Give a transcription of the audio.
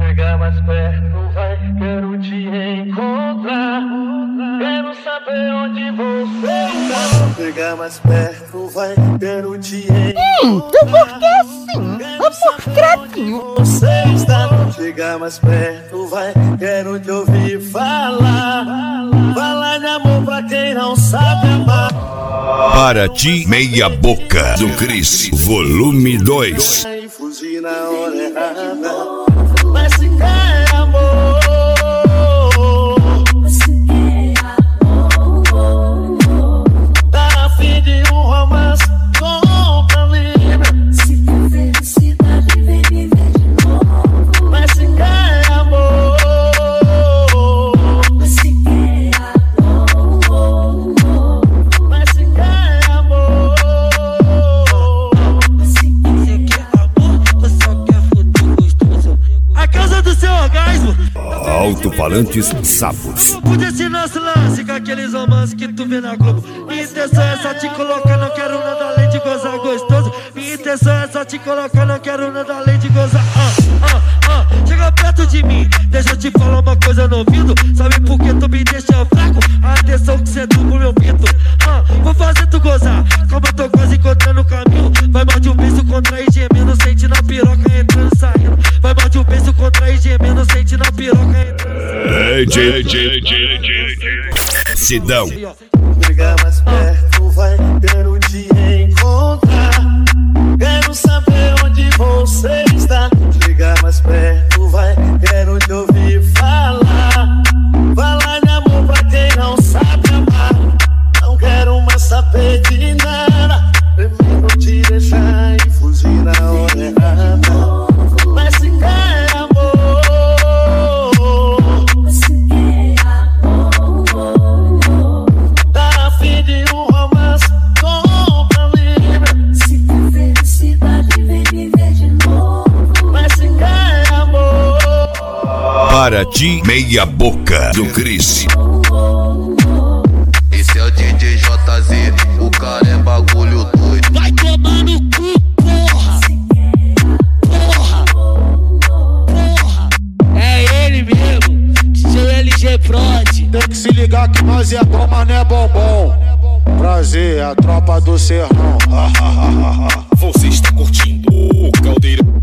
Chega mais perto, vai, quero te encontrar. Quero saber onde você está. Chega mais perto, vai, quero te encontrar. Tu por que assim? Ô porcretinho. Você está. Chega mais perto, vai, quero te ouvir falar. Falar de amor pra quem não sabe amar. Para ti, meia boca do Cris, volume 2. Vai fugir na hora errada. Mas se quer amor, tá a fim de um romance, compra livre. Se quer felicidade, vem viver de novo. Mas se quer amor, Mas se quer amor, mas se quer amor, se quer amor, Você só quer futuro gostoso. A causa do seu orgasmo Alto-falantes Sapos. podia ser nosso lance com aqueles romances que tu vê na Globo. Minha intenção é só te colocar, não quero nada além de gozar gostoso. Minha intenção é só te colocar, não quero nada além de gozar. Chega perto de mim, deixa eu te falar uma coisa no ouvido. Sabe por que tu me deixa fraco? A atenção que cê dá pro meu pinto. Vou fazer tu gozar, como eu tô quase encontrando o caminho. Vai mais de um beijo, contrair gemendo, sente na piroca entrando e saindo. Vai mais de um beijo, contrair gemendo, sente na piroca entrando. Sidão. chega mais perto, vai, quero te encontrar. Quero saber onde você está. Chega mais perto, vai, quero te ouvir falar. Falar de amor pra quem não sabe amar. Não quero mais saber de nada. Prefiro te deixar e fugir na hora errada. Mas se quer amor, se quer amor, tá a fim de um romance, compra livre. se quer felicidade, vem viver de novo. Mas se quer amor, Para ti, meia boca do Cris. Esse é o DJ JZ, o cara é bagulho doido. Vai tomar no cu, porra! Porra! É ele mesmo, DJ LG Prod. Tem que se ligar que nós é bom, mas não é bombom. Prazer, a tropa do serrão. Você está curtindo o Caldeirão.